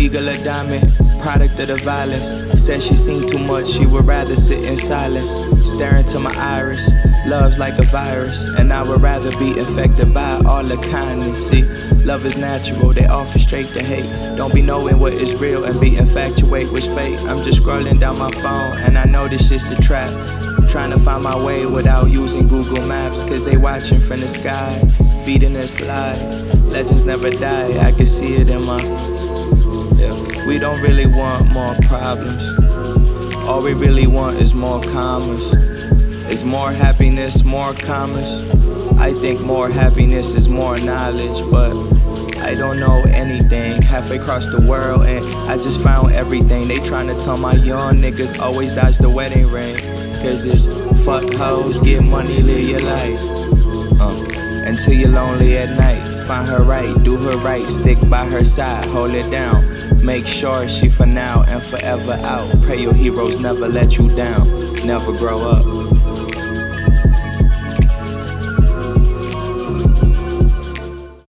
eagle or diamond, product of the violence. Said she seen too much, she would rather sit in silence. Staring to my iris, love's like a virus, and I would rather be infected by all the kindness. See, love is natural, they orchestrate the hate. Don't be knowing what is real and be infatuated with fate. I'm just scrolling down my phone and I know this shit's a trap. Trying to find my way without using Google Maps, cause they watching from the sky, feeding us lies. Legends never die, I can see it in my... Yeah. We don't really want more problems. All we really want is more commas. It's more happiness, more commas. I think more happiness is more knowledge, but I don't know anything. Halfway across the world and I just found everything. They tryna tell my young niggas always dodge the wedding ring, cause it's fuck hoes, get money, live your life. Until you're lonely at night. Find her right, do her right, stick by her side, hold it down. Make sure she for now and forever out. Pray your heroes never let you down, never grow up.